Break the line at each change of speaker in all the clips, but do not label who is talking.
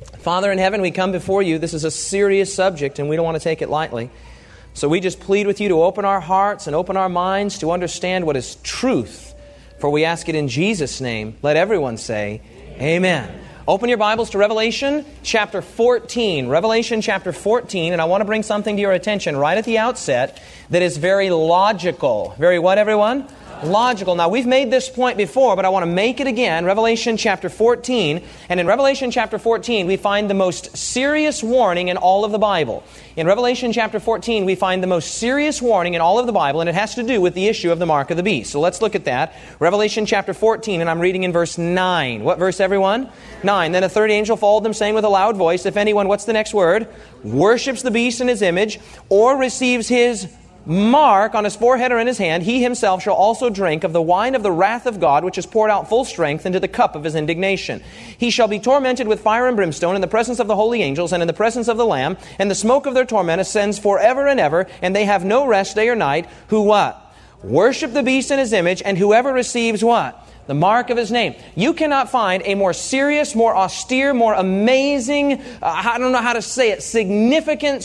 Father in heaven, we come before you. This is a serious subject, and we don't want to take it lightly. So we just plead with you to open our hearts and open our minds to understand what is truth. For we ask it in Jesus' name. Let everyone say, Amen. Open your Bibles to Revelation chapter 14. Revelation chapter 14, and I want to bring something to your attention right at the outset that is very logical. Very what, everyone? Logical. Now, we've made this point before, but I want to make it again. Revelation chapter 14. And in Revelation chapter 14, we find the most serious warning in all of the Bible. In Revelation chapter 14, we find the most serious warning in all of the Bible, and it has to do with the issue of the mark of the beast. So let's look at that. Revelation chapter 14, and I'm reading in verse 9. What verse, everyone? 9. Then a third angel followed them, saying with a loud voice, if anyone, what's the next word? Worships the beast in his image, or receives his mark on his forehead or in his hand, he himself shall also drink of the wine of the wrath of God, which is poured out full strength into the cup of his indignation. He shall be tormented with fire and brimstone in the presence of the holy angels and in the presence of the Lamb, and the smoke of their torment ascends forever and ever, and they have no rest day or night, who what? Worship the beast in his image, and whoever receives what? The mark of his name. You cannot find a more serious, more austere, more amazing, I don't know how to say it, significant,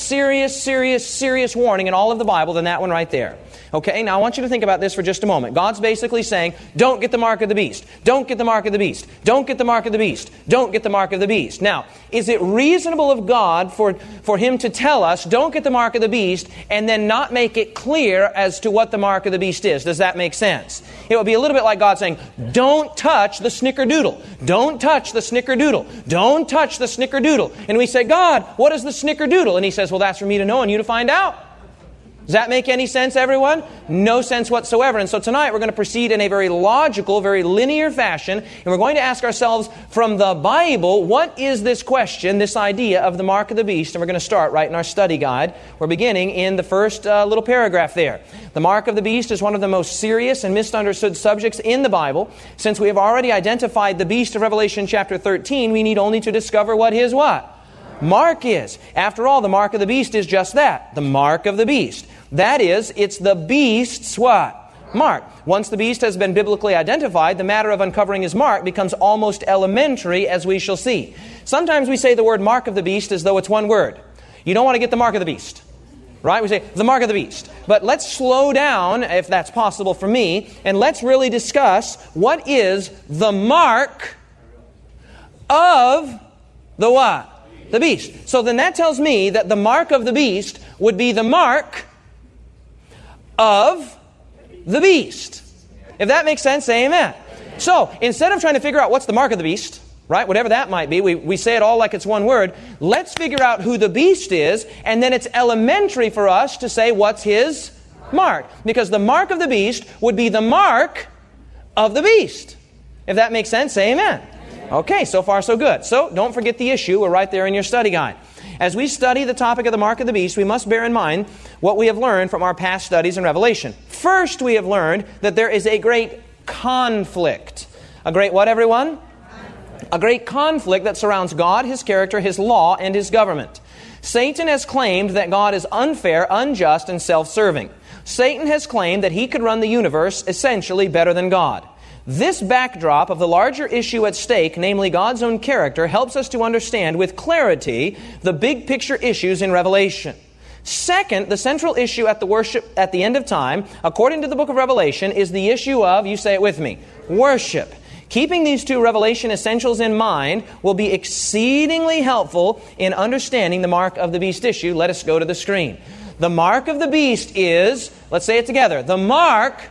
serious warning in all of the Bible than that one right there. Okay, now I want you to think about this for just a moment. God's basically saying, don't get the mark of the beast. Don't get the mark of the beast. Don't get the mark of the beast. Don't get the mark of the beast. Now, is it reasonable of God for Him to tell us, don't get the mark of the beast, and then not make it clear as to what the mark of the beast is? Does that make sense? It would be a little bit like God saying, don't touch the snickerdoodle. Don't touch the snickerdoodle. Don't touch the snickerdoodle. And we say, God, what is the snickerdoodle? And He says, well, that's for me to know and you to find out. Does that make any sense, everyone? No sense whatsoever. And so tonight we're going to proceed in a very logical, very linear fashion, and we're going to ask ourselves from the Bible, what is this question, this idea of the mark of the beast? And we're going to start right in our study guide. We're beginning in the first little paragraph there. The mark of the beast is one of the most serious and misunderstood subjects in the Bible. Since we have already identified the beast of Revelation chapter 13, we need only to discover what his what? Mark is. After all, the mark of the beast is just that, the mark of the beast. That is, it's the beast's what? Mark. Once the beast has been biblically identified, the matter of uncovering his mark becomes almost elementary, as we shall see. Sometimes we say the word mark of the beast as though it's one word. You don't want to get the mark of the beast. Right? We say, the mark of the beast. But let's slow down, if that's possible for me, and let's really discuss what is the mark of the what? The beast. So then that tells me that the mark of the beast would be the mark of the beast. If that makes sense, say amen. So instead of trying to figure out what's the mark of the beast, right, whatever that might be, we say it all like it's one word, let's figure out who the beast is, and then it's elementary for us to say what's his mark. Because the mark of the beast would be the mark of the beast. If that makes sense, say amen. Okay, so far so good. So don't forget the issue. We're right there in your study guide. As we study the topic of the mark of the beast, we must bear in mind what we have learned from our past studies in Revelation. First, we have learned that there is a great conflict. A great what, everyone? A great conflict that surrounds God, His character, His law, and His government. Satan has claimed that God is unfair, unjust, and self-serving. Satan has claimed that he could run the universe essentially better than God. This backdrop of the larger issue at stake, namely God's own character, helps us to understand with clarity the big picture issues in Revelation. Second, the central issue at the end of time, according to the book of Revelation, is the issue of, you say it with me, worship. Keeping these two Revelation essentials in mind will be exceedingly helpful in understanding the mark of the beast issue. Let us go to the screen. The mark of the beast is, let's say it together, the mark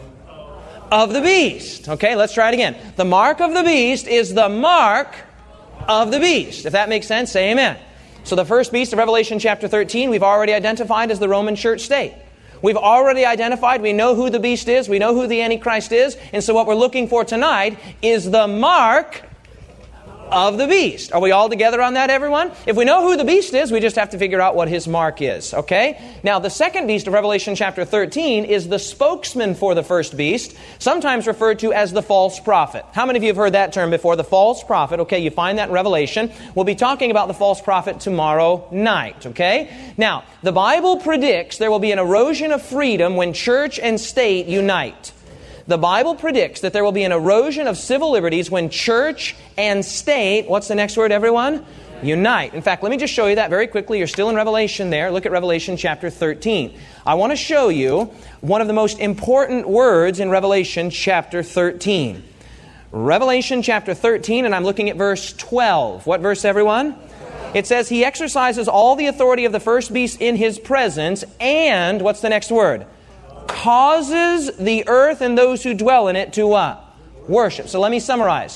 of the beast. Okay, let's try it again. The mark of the beast is the mark of the beast. If that makes sense, say amen. So the first beast of Revelation chapter 13, we've already identified as the Roman church state. We've already identified, we know who the beast is, we know who the Antichrist is, and so what we're looking for tonight is the mark of the beast. Are we all together on that, everyone? If we know who the beast is, we just have to figure out what his mark is, okay? Now, the second beast of Revelation chapter 13 is the spokesman for the first beast, sometimes referred to as the false prophet. How many of you have heard that term before? The false prophet, okay, you find that in Revelation. We'll be talking about the false prophet tomorrow night, okay? Now, the Bible predicts there will be an erosion of freedom when church and state unite. The Bible predicts that there will be an erosion of civil liberties when church and state, what's the next word, everyone? Unite. In fact, let me just show you that very quickly. You're still in Revelation there. Look at Revelation chapter 13. I want to show you one of the most important words in Revelation chapter 13. Revelation chapter 13, and I'm looking at verse 12. What verse, everyone? It says, He exercises all the authority of the first beast in His presence, and, what's the next word? Causes the earth and those who dwell in it to what? Worship. So let me summarize.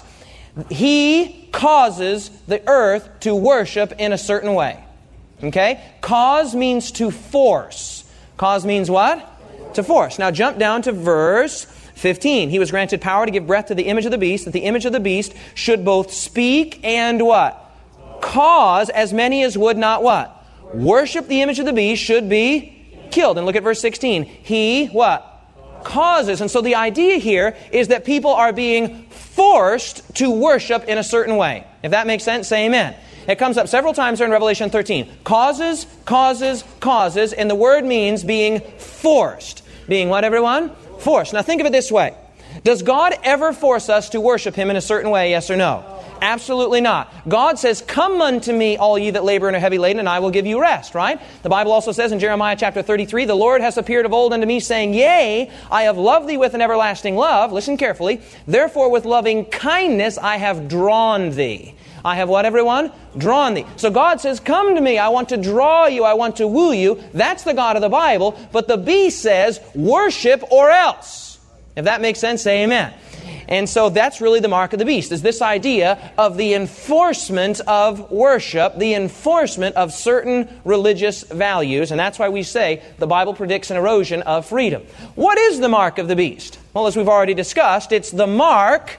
He causes the earth to worship in a certain way. Okay? Cause means to force. Cause means what? To force. Now jump down to verse 15. He was granted power to give breath to the image of the beast, that the image of the beast should both speak and what? Cause as many as would not what? Worship the image of the beast should be killed. And look at verse 16. He what? Causes. And so the idea here is that people are being forced to worship in a certain way. If that makes sense, say amen. It comes up several times there in Revelation 13. Causes, causes, causes, and the word means being forced. Being what, everyone? Forced. Now think of it this way. Does God ever force us to worship Him in a certain way, yes or no? Absolutely not. God says, "Come unto me, all ye that labor and are heavy laden, and I will give you rest," right? The Bible also says in Jeremiah chapter 33, "The Lord has appeared of old unto me, saying, Yea, I have loved thee with an everlasting love." Listen carefully. "Therefore with loving kindness I have drawn thee." I have what, everyone? Drawn thee. So God says, come to me. I want to draw you. I want to woo you. That's the God of the Bible. But the beast says, worship or else. If that makes sense, say amen. And so that's really the mark of the beast, is this idea of the enforcement of worship, the enforcement of certain religious values. And that's why we say the Bible predicts an erosion of freedom. What is the mark of the beast? Well, as we've already discussed, it's the mark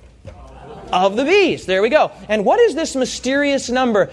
of the beast. There we go. And what is this mysterious number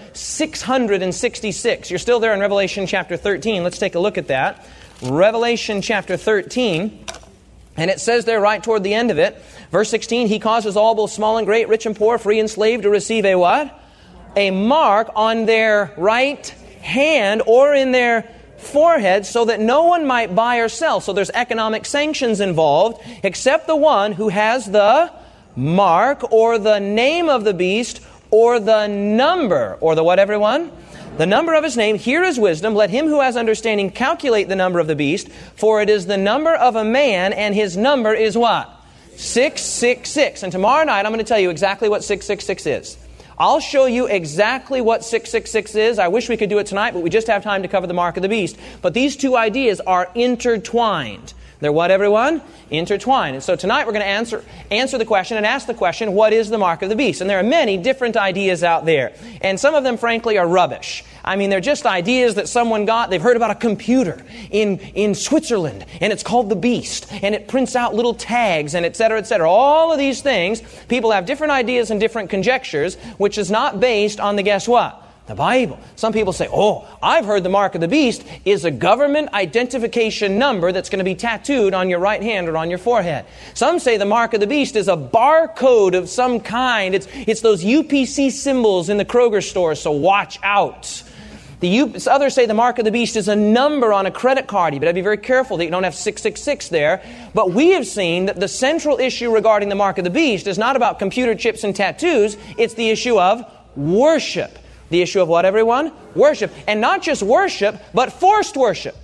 666? You're still there in Revelation chapter 13. Let's take a look at that. Revelation chapter 13. And it says there right toward the end of it, verse 16, He causes all, both small and great, rich and poor, free and slave, to receive a what? A mark on their right hand or in their forehead, so that no one might buy or sell. So there's economic sanctions involved, except the one who has the mark or the name of the beast or the number, or the what, everyone? The number of His name. Here is wisdom. Let him who has understanding calculate the number of the beast, for it is the number of a man, and his number is what? 666. And tomorrow night I'm going to tell you exactly what 666 is. I'll show you exactly what 666 is. I wish we could do it tonight, but we just have time to cover the mark of the beast. But these two ideas are intertwined. They're what, everyone? Intertwined. And so tonight we're going to answer the question and ask the question, what is the mark of the beast? And there are many different ideas out there. And some of them, frankly, are rubbish. I mean, they're just ideas that someone got. They've heard about a computer in Switzerland, and it's called the Beast, and it prints out little tags, and et cetera, et cetera. All of these things, people have different ideas and different conjectures, which is not based on the guess what? The Bible. Some people say, oh, I've heard the mark of the beast is a government identification number that's going to be tattooed on your right hand or on your forehead. Some say the mark of the beast is a barcode of some kind. It's those UPC symbols in the Kroger store, so watch out. Others say the mark of the beast is a number on a credit card. You better be very careful that you don't have 666 there. But we have seen that the central issue regarding the mark of the beast is not about computer chips and tattoos. It's the issue of worship. The issue of what, everyone? Worship. And not just worship, but forced worship.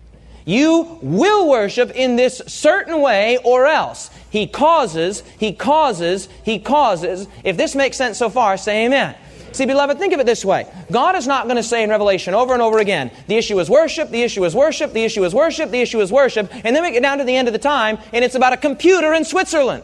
You will worship in this certain way or else. He causes, He causes, He causes. If this makes sense so far, say amen. See, beloved, think of it this way. God is not going to say in Revelation over and over again, the issue is worship, the issue is worship, the issue is worship, the issue is worship, and then we get down to the end of the time, and it's about a computer in Switzerland.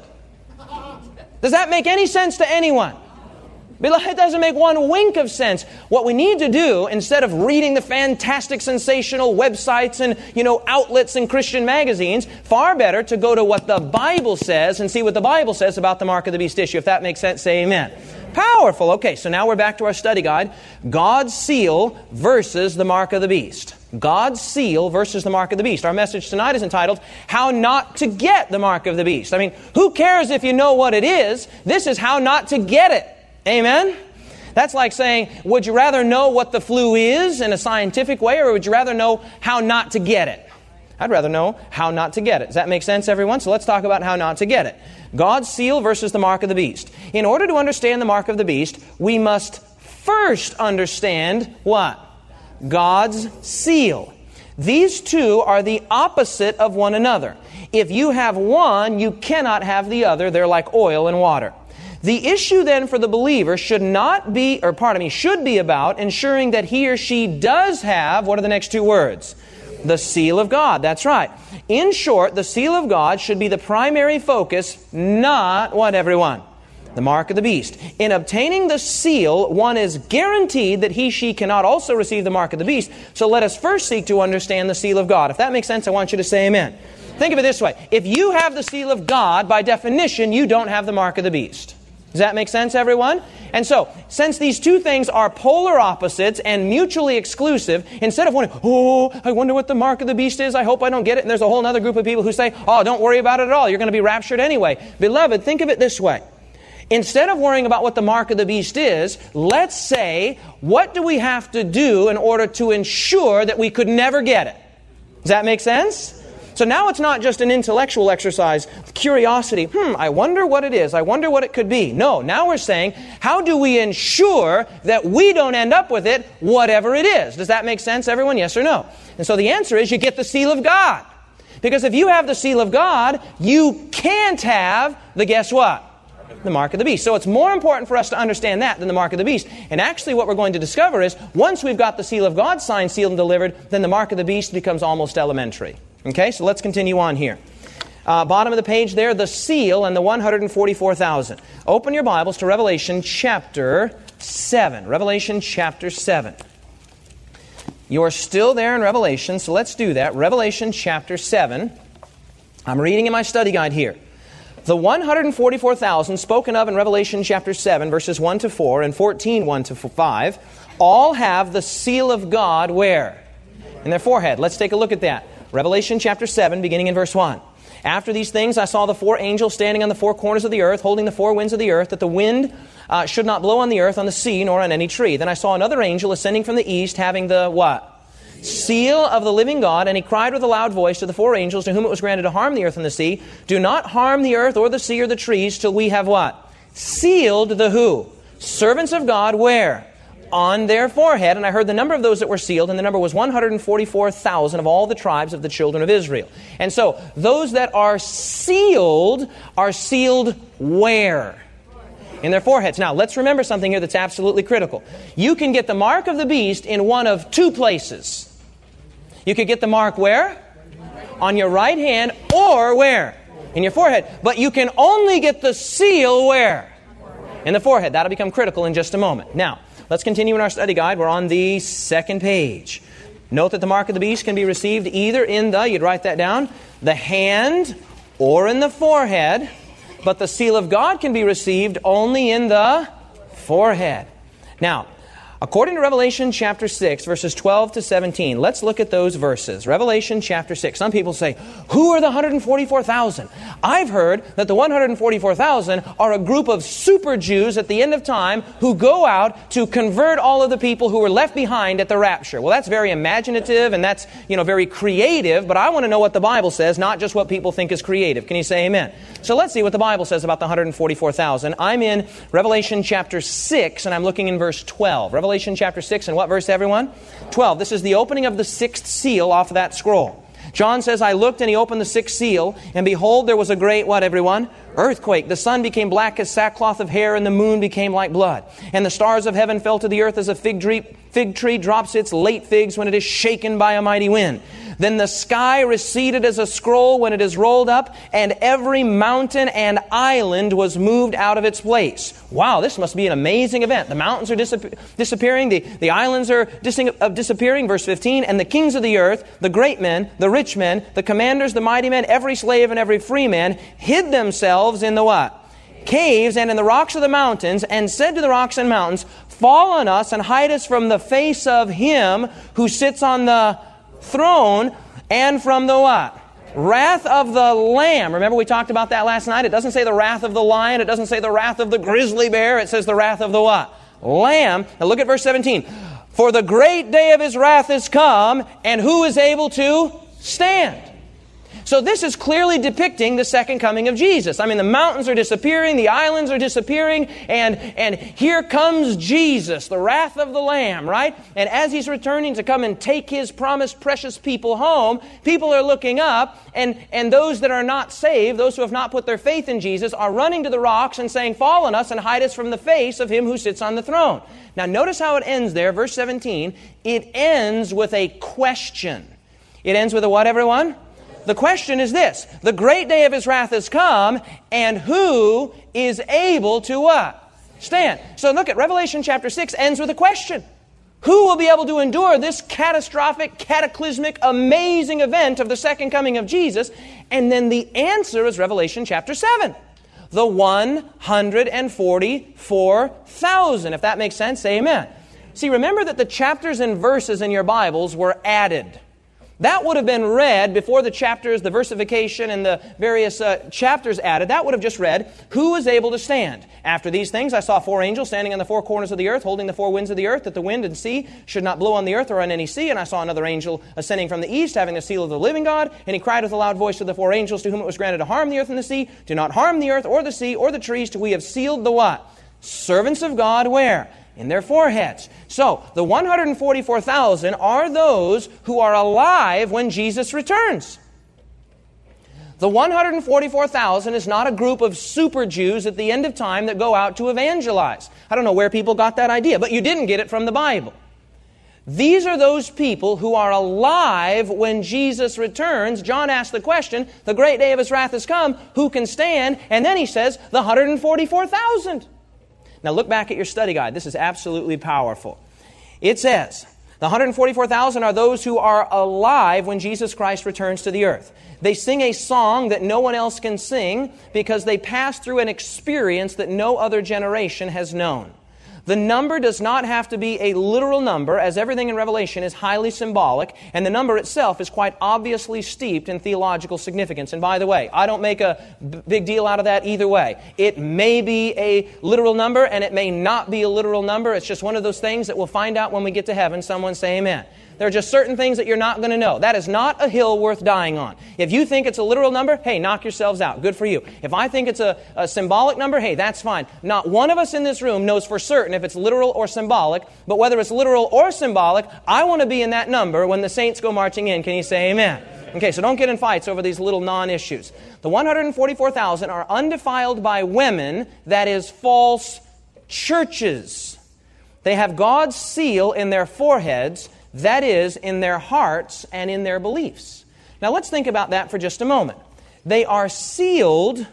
Does that make any sense to anyone? Beloved, it doesn't make one wink of sense. What we need to do, instead of reading the fantastic, sensational websites and, outlets and Christian magazines, far better to go to what the Bible says and see what the Bible says about the mark of the beast issue. If that makes sense, say amen. Powerful. Okay, so now we're back to our study guide. God's seal versus the mark of the beast. God's seal versus the mark of the beast. Our message tonight is entitled, How Not to Get the Mark of the Beast. I mean, who cares if you know what it is? This is how not to get it. Amen? That's like saying, would you rather know what the flu is in a scientific way, or would you rather know how not to get it? I'd rather know how not to get it. Does that make sense, everyone? So let's talk about how not to get it. God's seal versus the mark of the beast. In order to understand the mark of the beast, we must first understand what? God's seal. These two are the opposite of one another. If you have one, you cannot have the other. They're like oil and water. The issue then for the believer should be about ensuring that he or she does have, what are the next two words? The seal of God. That's right. In short, the seal of God should be the primary focus, not what, everyone? The mark of the beast. In obtaining the seal, one is guaranteed that she cannot also receive the mark of the beast. So let us first seek to understand the seal of God. If that makes sense, I want you to say amen. Think of it this way. If you have the seal of God, by definition, you don't have the mark of the beast. Does that make sense, everyone? And so, since these two things are polar opposites and mutually exclusive, instead of wondering, I wonder what the mark of the beast is, I hope I don't get it, and there's a whole other group of people who say, don't worry about it at all, you're going to be raptured anyway. Beloved, think of it this way. Instead of worrying about what the mark of the beast is, let's say, what do we have to do in order to ensure that we could never get it? Does that make sense? So now it's not just an intellectual exercise, curiosity, I wonder what it is, I wonder what it could be. No, now we're saying, how do we ensure that we don't end up with it, whatever it is? Does that make sense, everyone? Yes or no? And so the answer is you get the seal of God. Because if you have the seal of God, you can't have the guess what? The mark of the beast. So it's more important for us to understand that than the mark of the beast. And actually what we're going to discover is, once we've got the seal of God signed, sealed, and delivered, then the mark of the beast becomes almost elementary. Okay, so let's continue on here. Bottom of the page there, the seal and the 144,000. Open your Bibles to Revelation chapter 7. Revelation chapter 7. You are still there in Revelation, so let's do that. Revelation chapter 7. I'm reading in my study guide here. The 144,000 spoken of in Revelation chapter 7, verses 1 to 4 and 14, 1 to 5, all have the seal of God where? In their forehead. Let's take a look at that. Revelation chapter 7, beginning in verse 1. After these things I saw the four angels standing on the four corners of the earth, holding the four winds of the earth, that the wind should not blow on the earth, on the sea, nor on any tree. Then I saw another angel ascending from the east, having the what? Seal of the living God, and he cried with a loud voice to the four angels to whom it was granted to harm the earth and the sea, do not harm the earth or the sea or the trees till we have what? Sealed the who? Servants of God where? On their forehead. And I heard the number of those that were sealed, and the number was 144,000 of all the tribes of the children of Israel. And so those that are sealed where? In their foreheads. Now let's remember something here that's absolutely critical. You can get the mark of the beast in one of two places. You could get the mark where? On your right hand, or where? In your forehead. But you can only get the seal where? In the forehead. That'll become critical in just a moment. Now, let's continue in our study guide. We're on the second page. Note that the mark of the beast can be received either in you'd write that down, the hand or in the forehead. But the seal of God can be received only in the forehead. Now, according to Revelation chapter 6, verses 12 to 17, let's look at those verses. Revelation chapter 6. Some people say, who are the 144,000? I've heard that the 144,000 are a group of super Jews at the end of time who go out to convert all of the people who were left behind at the rapture. Well, that's very imaginative and that's, very creative, but I want to know what the Bible says, not just what people think is creative. Can you say amen? So let's see what the Bible says about the 144,000. I'm in Revelation chapter 6 and I'm looking in verse 12. Revelation chapter 6 and what verse, everyone? 12. This is the opening of the sixth seal off of that scroll. John says, I looked and he opened the sixth seal, and behold, there was a great, what, everyone? Earthquake. The sun became black as sackcloth of hair, and the moon became like blood. And the stars of heaven fell to the earth as a fig tree drops its late figs when it is shaken by a mighty wind. Then the sky receded as a scroll when it is rolled up, and every mountain and island was moved out of its place. Wow, this must be an amazing event. The mountains are disappearing, the islands are disappearing, verse 15, and the kings of the earth, the great men, the rich men, the commanders, the mighty men, every slave and every free man, hid themselves in the what? Caves and in the rocks of the mountains, and said to the rocks and mountains, fall on us and hide us from the face of him who sits on the throne and from the what? Wrath of the Lamb. Remember we talked about that last night? It doesn't say the wrath of the lion. It doesn't say the wrath of the grizzly bear. It says the wrath of the what? Lamb. Now look at verse 17. For the great day of his wrath is come, and who is able to stand. So this is clearly depicting the second coming of Jesus. I mean, the mountains are disappearing, the islands are disappearing, and here comes Jesus, the wrath of the Lamb, right? And as He's returning to come and take His promised precious people home, people are looking up, and those that are not saved, those who have not put their faith in Jesus, are running to the rocks and saying, "Fall on us and hide us from the face of Him who sits on the throne." Now notice how it ends there, verse 17. It ends with a question. It ends with a what, everyone? The question is this: the great day of His wrath has come, and who is able to what? Stand. So look at Revelation chapter 6 ends with a question. Who will be able to endure this catastrophic, cataclysmic, amazing event of the second coming of Jesus? And then the answer is Revelation chapter 7. The 144,000. If that makes sense, say amen. See, remember that the chapters and verses in your Bibles were added. That would have been read before the chapters, the versification, and the various chapters added. That would have just read, who is able to stand? After these things, I saw 4 angels standing on the 4 corners of the earth, holding the 4 winds of the earth, that the wind and sea should not blow on the earth or on any sea. And I saw another angel ascending from the east, having the seal of the living God. And he cried with a loud voice to the 4 angels to whom it was granted to harm the earth and the sea. Do not harm the earth or the sea or the trees, till we have sealed the what? Servants of God where? In their foreheads. So, the 144,000 are those who are alive when Jesus returns. The 144,000 is not a group of super Jews at the end of time that go out to evangelize. I don't know where people got that idea, but you didn't get it from the Bible. These are those people who are alive when Jesus returns. John asked the question, the great day of His wrath has come, who can stand? And then he says, the 144,000. Now look back at your study guide. This is absolutely powerful. It says, the 144,000 are those who are alive when Jesus Christ returns to the earth. They sing a song that no one else can sing because they pass through an experience that no other generation has known. The number does not have to be a literal number, as everything in Revelation is highly symbolic, and the number itself is quite obviously steeped in theological significance. And by the way, I don't make a big deal out of that either way. It may be a literal number, and it may not be a literal number. It's just one of those things that we'll find out when we get to heaven. Someone say amen. There are just certain things that you're not going to know. That is not a hill worth dying on. If you think it's a literal number, hey, knock yourselves out. Good for you. If I think it's a symbolic number, hey, that's fine. Not one of us in this room knows for certain if it's literal or symbolic, but whether it's literal or symbolic, I want to be in that number when the saints go marching in. Can you say amen? Okay, so don't get in fights over these little non-issues. The 144,000 are undefiled by women, that is, false churches. They have God's seal in their foreheads, that is, in their hearts and in their beliefs. Now let's think about that for just a moment. They are sealed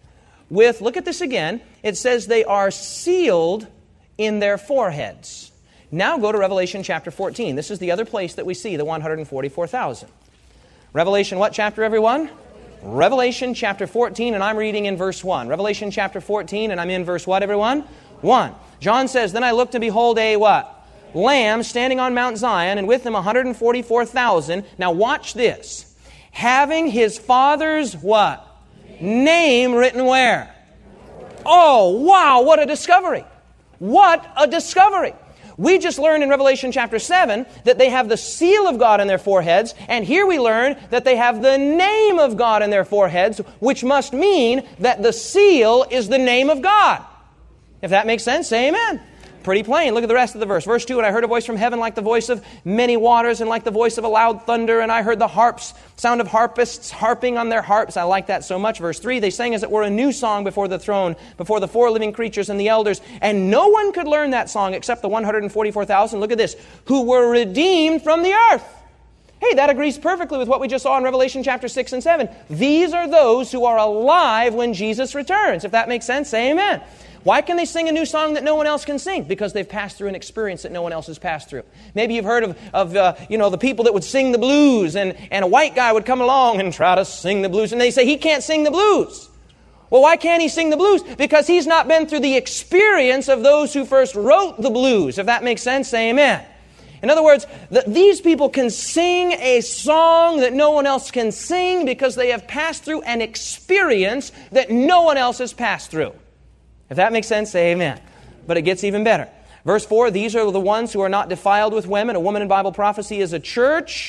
with, look at this again, it says they are sealed in their foreheads. Now go to Revelation chapter 14. This is the other place that we see the 144,000. Revelation what chapter, everyone? Revelation chapter 14, and I'm reading in verse 1. Revelation chapter 14, and I'm in verse what, everyone? 1. John says, then I looked and behold a what? Lamb standing on Mount Zion, and with him 144,000. Now watch this. Having his Father's what? Name written where? Oh, wow, what a discovery. What a discovery. We just learned in Revelation chapter 7 that they have the seal of God in their foreheads, and here we learn that they have the name of God in their foreheads, which must mean that the seal is the name of God. If that makes sense, say amen. Pretty plain. Look at the rest of the verse. Verse 2, and I heard a voice from heaven like the voice of many waters and like the voice of a loud thunder, and I heard the sound of harpists harping on their harps. I like that so much. Verse 3, they sang as it were a new song before the throne, before the 4 living creatures and the elders, and no one could learn that song except the 144,000, look at this, who were redeemed from the earth. Hey, that agrees perfectly with what we just saw in Revelation chapter 6 and 7. These are those who are alive when Jesus returns. If that makes sense, say amen. Why can they sing a new song that no one else can sing? Because they've passed through an experience that no one else has passed through. Maybe you've heard of the people that would sing the blues, and a white guy would come along and try to sing the blues, and they say he can't sing the blues. Well, why can't he sing the blues? Because he's not been through the experience of those who first wrote the blues. If that makes sense, say amen. In other words, these people can sing a song that no one else can sing because they have passed through an experience that no one else has passed through. If that makes sense, say amen. But it gets even better. Verse 4, these are the ones who are not defiled with women. A woman in Bible prophecy is a church.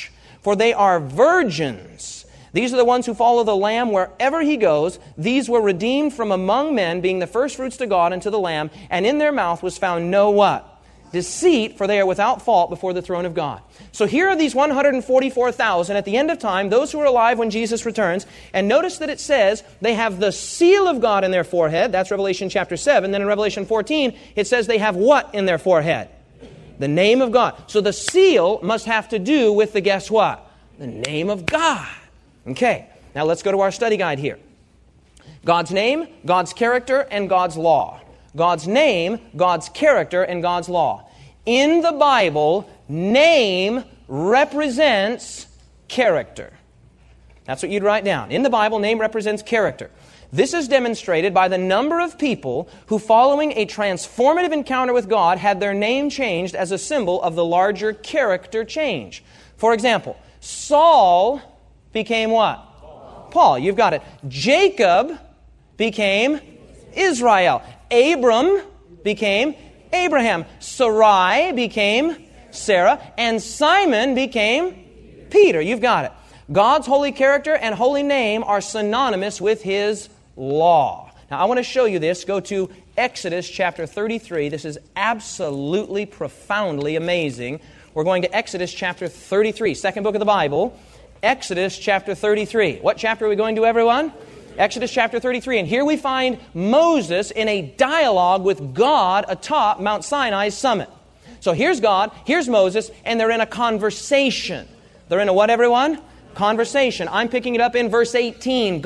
for they are virgins. These are the ones who follow the Lamb wherever He goes. These were redeemed from among men, being the firstfruits to God and to the Lamb, and in their mouth was found no what? Deceit, for they are without fault before the throne of God. So here are these 144,000 at the end of time, those who are alive when Jesus returns. And notice that it says they have the seal of God in their forehead. That's Revelation chapter 7. Then in Revelation 14, it says they have what in their forehead? The name of God. So the seal must have to do with the guess what? The name of God. Okay, now let's go to our study guide here. God's name, God's character, and God's law. God's name, God's character, and God's law. In the Bible, name represents character. That's what you'd write down. In the Bible, name represents character. This is demonstrated by the number of people who, following a transformative encounter with God, had their name changed as a symbol of the larger character change. For example, Saul became what? Paul. You've got it. Jacob became Israel. Abram became Abraham. Sarai became Sarah. And Simon became Peter. You've got it. God's holy character and holy name are synonymous with His law. Now, I want to show you this. Go to Exodus chapter 33. This is absolutely, profoundly amazing. We're going to Exodus chapter 33, second book of the Bible. Exodus chapter 33. What chapter are we going to, everyone? Exodus chapter 33. And here we find Moses in a dialogue with God atop Mount Sinai's summit. So here's God, here's Moses, and they're in a conversation. They're in a what, everyone? Conversation. I'm picking it up in verse 18.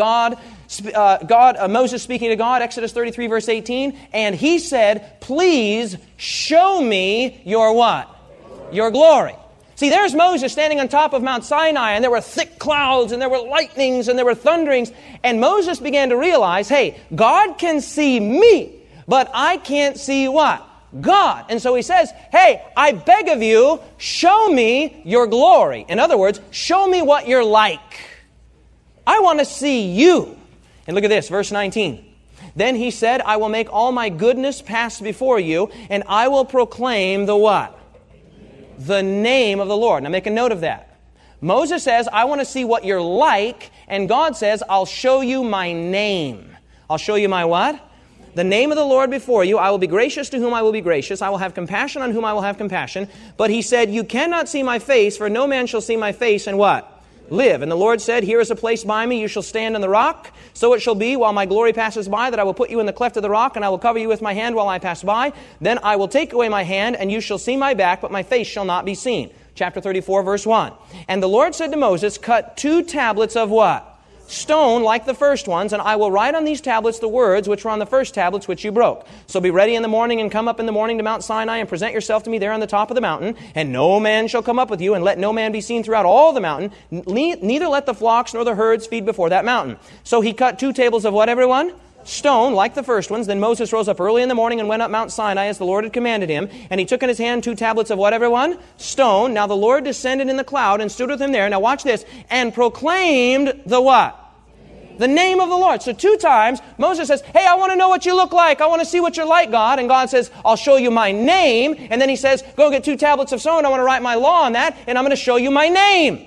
Moses speaking to God, Exodus 33, verse 18. And he said, please show me your what? Your glory. See, there's Moses standing on top of Mount Sinai, and there were thick clouds, and there were lightnings, and there were thunderings. And Moses began to realize, hey, God can see me, but I can't see what? God. And so he says, hey, I beg of you, show me your glory. In other words, show me what you're like. I want to see you. And look at this, verse 19. Then he said, I will make all my goodness pass before you, and I will proclaim the what? The name of the Lord. Now make a note of that. Moses says, I want to see what you're like, and God says, I'll show you my name. I'll show you my what? The name of the Lord before you. I will be gracious to whom I will be gracious. I will have compassion on whom I will have compassion. But he said, you cannot see my face, for no man shall see my face and what? Live. And the Lord said, here is a place by me, you shall stand on the rock. So it shall be, while my glory passes by, that I will put you in the cleft of the rock, and I will cover you with my hand while I pass by. Then I will take away my hand, and you shall see my back, but my face shall not be seen. Chapter 34, verse 1. And the Lord said to Moses, cut 2 tablets of what? Stone like the first ones, and I will write on these tablets the words which were on the first tablets which you broke. So be ready in the morning and come up in the morning to Mount Sinai and present yourself to me there on the top of the mountain. And no man shall come up with you, and let no man be seen throughout all the mountain. Neither let the flocks nor the herds feed before that mountain. So he cut 2 tables of what, everyone? Stone, like the first ones. Then Moses rose up early in the morning and went up Mount Sinai as the Lord had commanded him. And he took in his hand 2 tablets of what, everyone? Stone. Now the Lord descended in the cloud and stood with him there. Now watch this. And proclaimed the what? The name of the Lord. So 2 times, Moses says, hey, I want to know what you look like. I want to see what you're like, God. And God says, I'll show you my name. And then he says, go get 2 tablets of stone. I want to write my law on that, and I'm going to show you my name.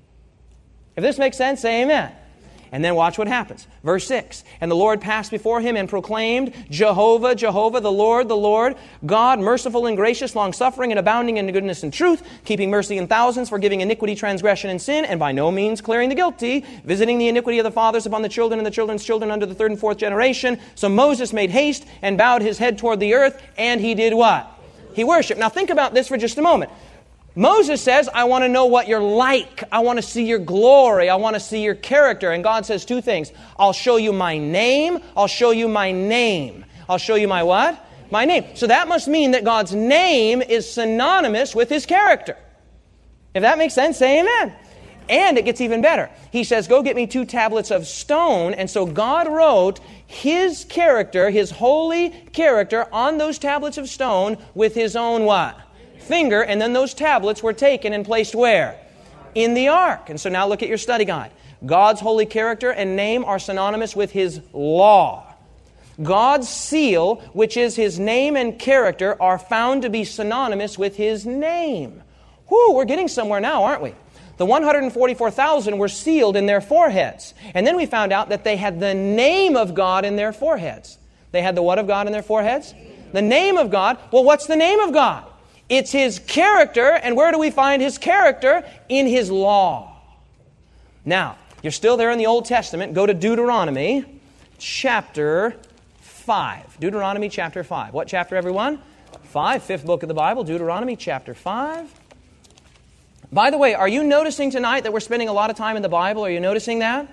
If this makes sense, say amen. And then watch what happens. Verse 6. And the Lord passed before him and proclaimed, Jehovah, Jehovah, the Lord, God, merciful and gracious, long-suffering and abounding in goodness and truth, keeping mercy in thousands, forgiving iniquity, transgression, and sin, and by no means clearing the guilty, visiting the iniquity of the fathers upon the children and the children's children unto the 3rd and 4th generation. So Moses made haste and bowed his head toward the earth, and he did what? He worshiped. Now think about this for just a moment. Moses says, I want to know what you're like. I want to see your glory. I want to see your character. And God says 2 things. I'll show you my name. I'll show you my name. I'll show you my what? My name. So that must mean that God's name is synonymous with His character. If that makes sense, say amen. And it gets even better. He says, go get me 2 tablets of stone. And so God wrote His character, His holy character, on those tablets of stone with His own what? Finger, and then those tablets were taken and placed where? In the ark. And so now look at your study guide. God's holy character and name are synonymous with His law. God's seal, which is His name and character, are found to be synonymous with His name. Whew, we're getting somewhere now, aren't we? The 144,000 were sealed in their foreheads. And then we found out that they had the name of God in their foreheads. They had the what of God in their foreheads? The name of God. Well, what's the name of God? It's His character. And where do we find His character? In His law. Now, you're still there in the Old Testament. Go to Deuteronomy chapter 5. Deuteronomy chapter 5. What chapter, everyone? 5, fifth book of the Bible, Deuteronomy chapter 5. By the way, are you noticing tonight that we're spending a lot of time in the Bible? Are you noticing that?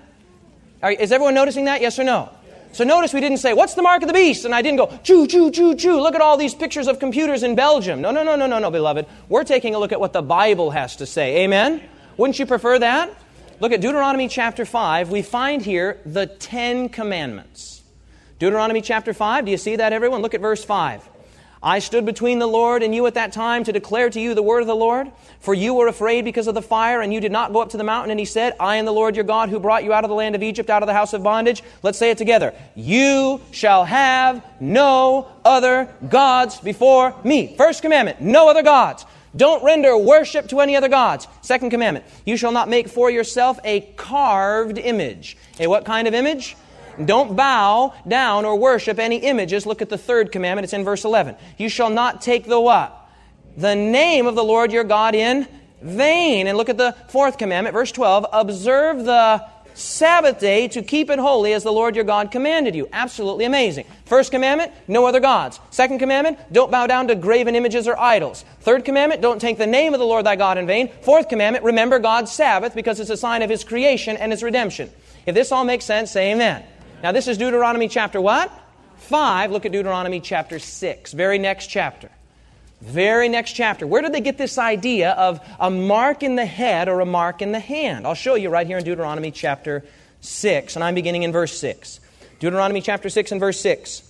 Is everyone noticing that? Yes or no? So notice we didn't say, what's the mark of the beast? And I didn't go, choo, choo, choo, choo. Look at all these pictures of computers in Belgium. No, beloved. We're taking a look at what the Bible has to say. Amen? Wouldn't you prefer that? Look at Deuteronomy chapter 5. We find here the 10 Commandments. Deuteronomy chapter 5. Do you see that, everyone? Look at verse 5. I stood between the Lord and you at that time to declare to you the word of the Lord. For you were afraid because of the fire, and you did not go up to the mountain. And He said, I am the Lord your God who brought you out of the land of Egypt, out of the house of bondage. Let's say it together. You shall have no other gods before me. First commandment, no other gods. Don't render worship to any other gods. Second commandment, you shall not make for yourself a carved image. A what kind of image? Don't bow down or worship any images. Look at the third commandment. It's in verse 11. You shall not take the what? The name of the Lord your God in vain. And look at the fourth commandment, verse 12. Observe the Sabbath day to keep it holy as the Lord your God commanded you. Absolutely amazing. First commandment, no other gods. Second commandment, don't bow down to graven images or idols. Third commandment, don't take the name of the Lord thy God in vain. Fourth commandment, remember God's Sabbath because it's a sign of His creation and His redemption. If this all makes sense, say amen. Now this is Deuteronomy chapter what? 5. Look at Deuteronomy chapter 6. Very next chapter. Very next chapter. Where did they get this idea of a mark in the head or a mark in the hand? I'll show you right here in Deuteronomy chapter 6. And I'm beginning in verse 6. Deuteronomy chapter 6 and verse 6.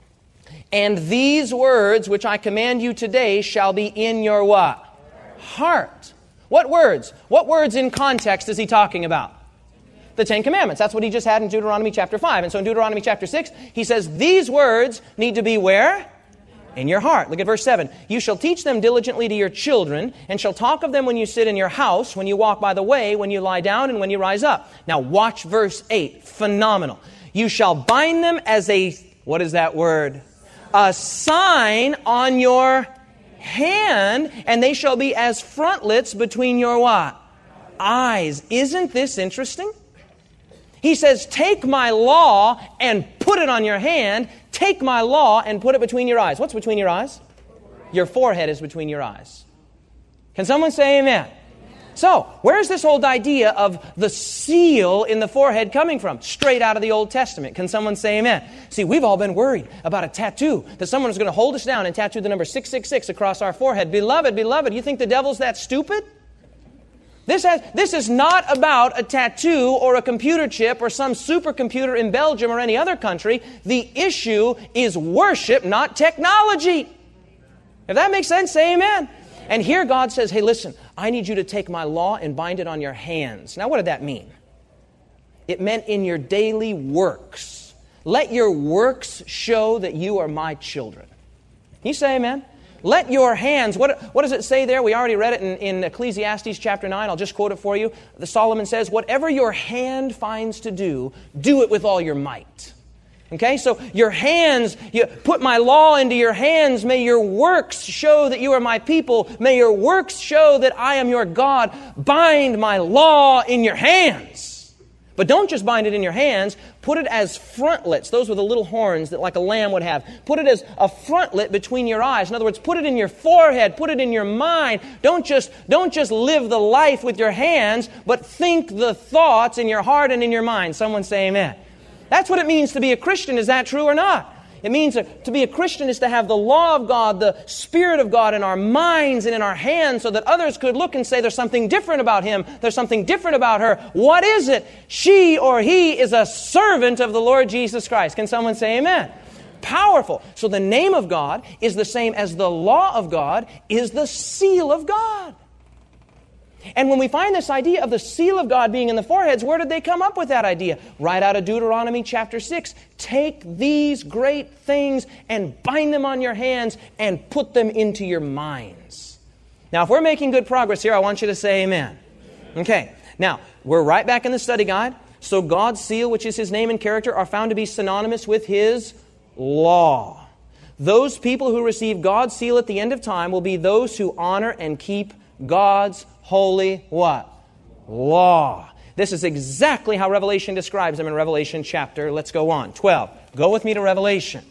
And these words which I command you today shall be in your what? Heart. What words? What words in context is he talking about? The 10 Commandments. That's what he just had in Deuteronomy chapter 5. And so in Deuteronomy chapter 6, he says these words need to be where? In your heart. Look at verse 7. You shall teach them diligently to your children, and shall talk of them when you sit in your house, when you walk by the way, when you lie down, and when you rise up. Now watch verse 8. Phenomenal. You shall bind them as a, what is that word? A sign on your hand, and they shall be as frontlets between your what? Eyes. Isn't this interesting? He says, take my law and put it on your hand. Take my law and put it between your eyes. What's between your eyes? Your forehead is between your eyes. Can someone say amen? So, where's this old idea of the seal in the forehead coming from? Straight out of the Old Testament. Can someone say amen? See, we've all been worried about a tattoo, that someone is going to hold us down and tattoo the number 666 across our forehead. Beloved, you think the devil's that stupid? This is not about a tattoo or a computer chip or some supercomputer in Belgium or any other country. The issue is worship, not technology. If that makes sense, say amen. And here God says, hey, listen, I need you to take my law and bind it on your hands. Now, what did that mean? It meant in your daily works. Let your works show that you are my children. Can you say amen? Let your hands, what does it say there? We already read it in Ecclesiastes chapter 9. I'll just quote it for you. Solomon says, whatever your hand finds to do, do it with all your might. Okay, so your hands, you put my law into your hands. May your works show that you are my people. May your works show that I am your God. Bind my law in your hands. But don't just bind it in your hands. Put it as frontlets. Those were the little horns that like a lamb would have. Put it as a frontlet between your eyes. In other words, put it in your forehead. Put it in your mind. Don't just live the life with your hands, but think the thoughts in your heart and in your mind. Someone say amen. That's what it means to be a Christian. Is that true or not? It means to be a Christian is to have the law of God, the Spirit of God in our minds and in our hands so that others could look and say there's something different about him, there's something different about her. What is it? She or he is a servant of the Lord Jesus Christ. Can someone say amen? Powerful. So the name of God is the same as the law of God is the seal of God. And when we find this idea of the seal of God being in the foreheads, where did they come up with that idea? Right out of Deuteronomy chapter 6. Take these great things and bind them on your hands and put them into your minds. Now, if we're making good progress here, I want you to say amen. Okay, now, we're right back in the study guide. So God's seal, which is His name and character, are found to be synonymous with His law. Those people who receive God's seal at the end of time will be those who honor and keep God's holy what? Law. This is exactly how Revelation describes them in Revelation chapter, let's go on, 12. Go with me to Revelation.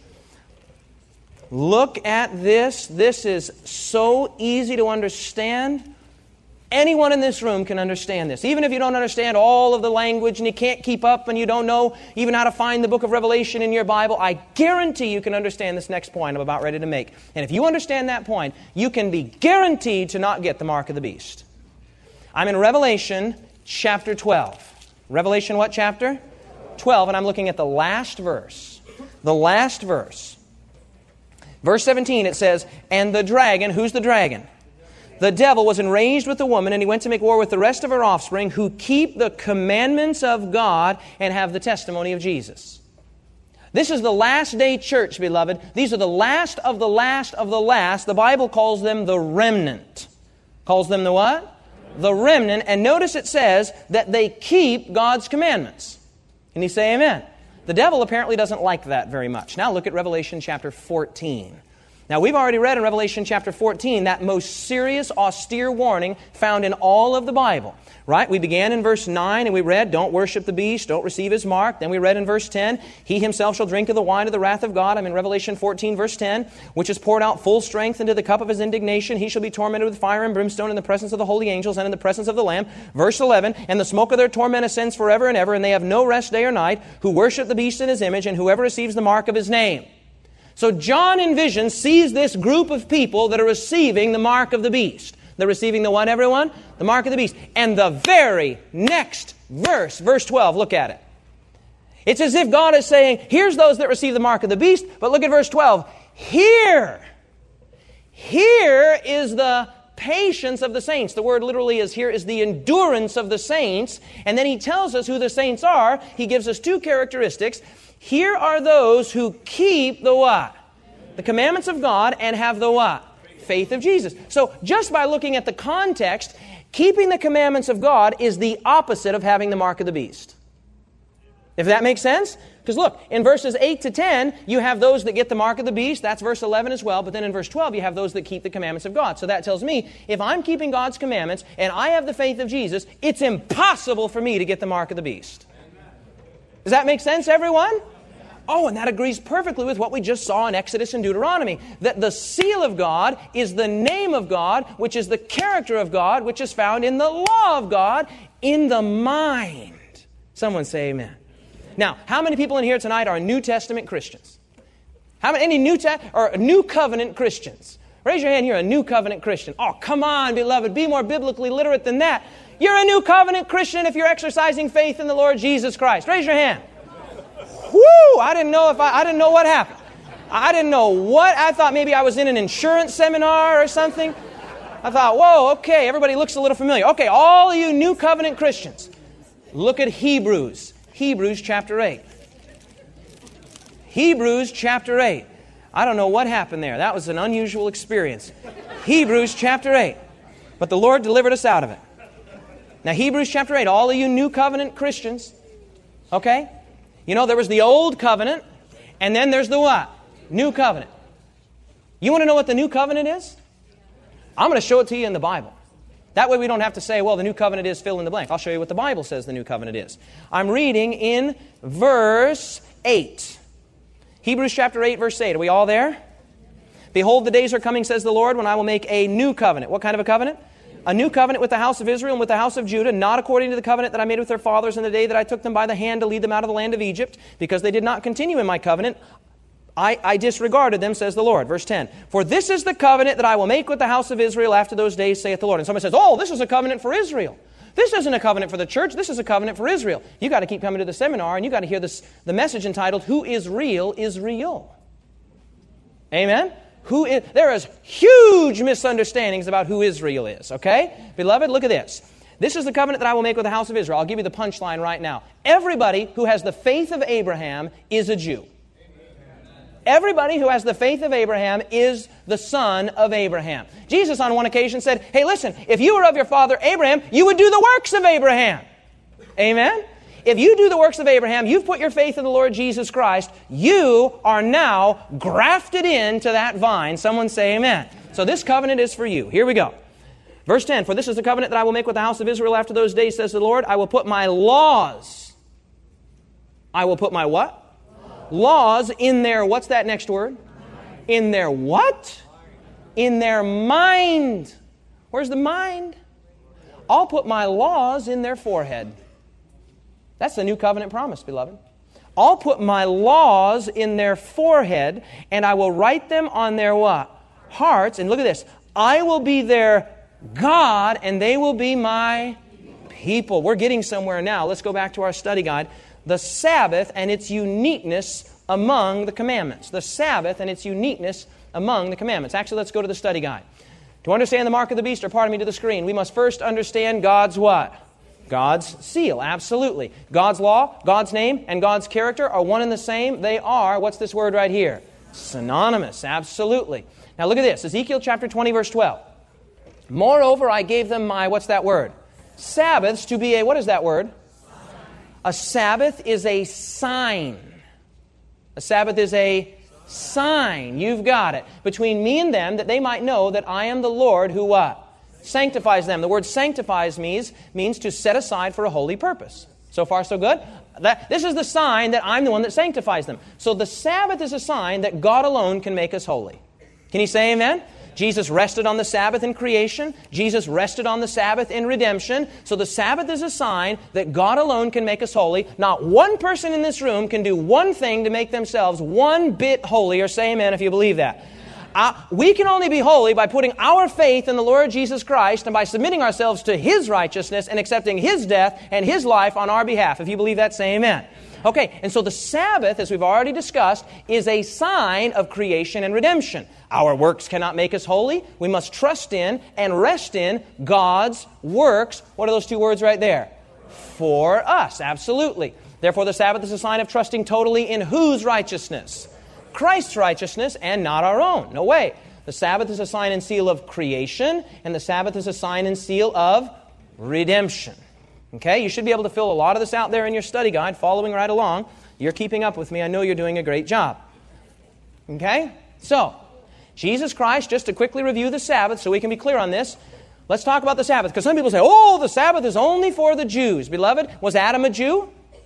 Look at this. This is so easy to understand. Anyone in this room can understand this. Even if you don't understand all of the language and you can't keep up and you don't know even how to find the book of Revelation in your Bible, I guarantee you can understand this next point I'm about ready to make. And if you understand that point, you can be guaranteed to not get the mark of the beast. I'm in Revelation chapter 12. Revelation what chapter? 12, and I'm looking at the last verse. The last verse. Verse 17, it says, "And the dragon," who's the dragon? "The devil was enraged with the woman, and he went to make war with the rest of her offspring, who keep the commandments of God and have the testimony of Jesus." This is the last day church, beloved. These are the last of the last of the last. The Bible calls them the remnant. Calls them the what? The remnant. And notice it says that they keep God's commandments. Can you say amen? The devil apparently doesn't like that very much. Now look at Revelation chapter 14. Now, we've already read in Revelation chapter 14 that most serious, austere warning found in all of the Bible. Right? We began in verse 9 and we read, "Don't worship the beast, don't receive his mark." Then we read in verse 10, "He himself shall drink of the wine of the wrath of God." I'm in Revelation 14 verse 10, "Which is poured out full strength into the cup of his indignation. He shall be tormented with fire and brimstone in the presence of the holy angels and in the presence of the Lamb." Verse 11, "And the smoke of their torment ascends forever and ever, and they have no rest day or night, who worship the beast in his image, and whoever receives the mark of his name." So John in vision sees this group of people that are receiving the mark of the beast. They're receiving the what, everyone? The mark of the beast. And the very next verse, verse 12, look at it. It's as if God is saying, here's those that receive the mark of the beast, but look at verse 12. Here is the patience of the saints. The word literally is here is the endurance of the saints. And then he tells us who the saints are. He gives us two characteristics. Here are those who keep the what? The commandments of God and have the what? Faith of Jesus. So just by looking at the context, keeping the commandments of God is the opposite of having the mark of the beast. If that makes sense? Because look, in verses 8 to 10, you have those that get the mark of the beast. That's verse 11 as well. But then in verse 12, you have those that keep the commandments of God. So that tells me, if I'm keeping God's commandments and I have the faith of Jesus, it's impossible for me to get the mark of the beast. Does that make sense, everyone? Oh, and that agrees perfectly with what we just saw in Exodus and Deuteronomy. That the seal of God is the name of God, which is the character of God, which is found in the law of God, in the mind. Someone say amen. Now, how many people in here tonight are New Testament Christians? How many New Covenant Christians? Raise your hand, you're a New Covenant Christian. Oh, come on, beloved, be more biblically literate than that. You're a New Covenant Christian if you're exercising faith in the Lord Jesus Christ. Raise your hand. Whoo! I didn't know what happened. I didn't know what. I thought maybe I was in an insurance seminar or something. I thought, whoa, okay, everybody looks a little familiar. Okay, all of you New Covenant Christians, look at Hebrews. Hebrews chapter 8. Hebrews chapter 8. I don't know what happened there. That was an unusual experience. Hebrews chapter 8. But the Lord delivered us out of it. Now, Hebrews chapter 8, all of you New Covenant Christians, okay? You know, there was the Old Covenant, and then there's the what? New Covenant. You want to know what the New Covenant is? I'm going to show it to you in the Bible. That way we don't have to say, well, the New Covenant is fill in the blank. I'll show you what the Bible says the New Covenant is. I'm reading in verse 8. Hebrews chapter 8, verse 8. Are we all there? "Behold, the days are coming, says the Lord, when I will make a new covenant." What kind of a covenant? "A new covenant with the house of Israel and with the house of Judah, not according to the covenant that I made with their fathers in the day that I took them by the hand to lead them out of the land of Egypt, because they did not continue in my covenant. I disregarded them, says the Lord." Verse 10. "For this is the covenant that I will make with the house of Israel after those days, saith the Lord." And somebody says, oh, this is a covenant for Israel. This isn't a covenant for the church. This is a covenant for Israel. You got to keep coming to the seminar, and you got to hear the message entitled, "Who is real is real." Amen? There is huge misunderstandings about who Israel is, okay? Beloved, look at this. "This is the covenant that I will make with the house of Israel." I'll give you the punchline right now. Everybody who has the faith of Abraham is a Jew. Everybody who has the faith of Abraham is the son of Abraham. Jesus on one occasion said, hey, listen, if you were of your father Abraham, you would do the works of Abraham. Amen? If you do the works of Abraham, you've put your faith in the Lord Jesus Christ, you are now grafted into that vine. Someone say amen. So this covenant is for you. Here we go. Verse 10, for this is the covenant that I will make with the house of Israel after those days, says the Lord. I will put my laws. I will put my what? Laws in their, what's that next word? In their what? In their mind. Where's the mind? I'll put my laws in their forehead. That's the new covenant promise, beloved. I'll put my laws in their forehead, and I will write them on their what? Hearts. And look at this. I will be their God, and they will be my people. We're getting somewhere now. Let's go back to our study guide. The Sabbath and its uniqueness among the commandments. The Sabbath and its uniqueness among the commandments. Actually, let's go to the study guide. To understand the mark of the beast, or pardon me, to the screen, we must first understand God's what? God's seal, absolutely. God's law, God's name, and God's character are one and the same. They are, what's this word right here? Synonymous, absolutely. Now look at this, Ezekiel chapter 20, verse 12. Moreover, I gave them my, what's that word? Sabbaths to be a, what is that word? A Sabbath is a sign. A Sabbath is a sign. You've got it. Between me and them, that they might know that I am the Lord who what? Sanctifies them. The word sanctifies means to set aside for a holy purpose. So far, so good? This is the sign that I'm the one that sanctifies them. So the Sabbath is a sign that God alone can make us holy. Can you say amen? Jesus rested on the Sabbath in creation. Jesus rested on the Sabbath in redemption. So the Sabbath is a sign that God alone can make us holy. Not one person in this room can do one thing to make themselves one bit holy. Or say amen if you believe that. We can only be holy by putting our faith in the Lord Jesus Christ and by submitting ourselves to His righteousness and accepting His death and His life on our behalf. If you believe that, say amen. Okay, and so the Sabbath, as we've already discussed, is a sign of creation and redemption. Our works cannot make us holy. We must trust in and rest in God's works. What are those two words right there? For us, absolutely. Therefore, the Sabbath is a sign of trusting totally in whose righteousness? Christ's righteousness and not our own. No way. The Sabbath is a sign and seal of creation, and the Sabbath is a sign and seal of redemption. Okay, you should be able to fill a lot of this out there in your study guide, following right along. You're keeping up with me. I know you're doing a great job. Okay, so Jesus Christ, just to quickly review the Sabbath so we can be clear on this, let's talk about the Sabbath. Because some people say, oh, the Sabbath is only for the Jews. Beloved, was Adam a Jew?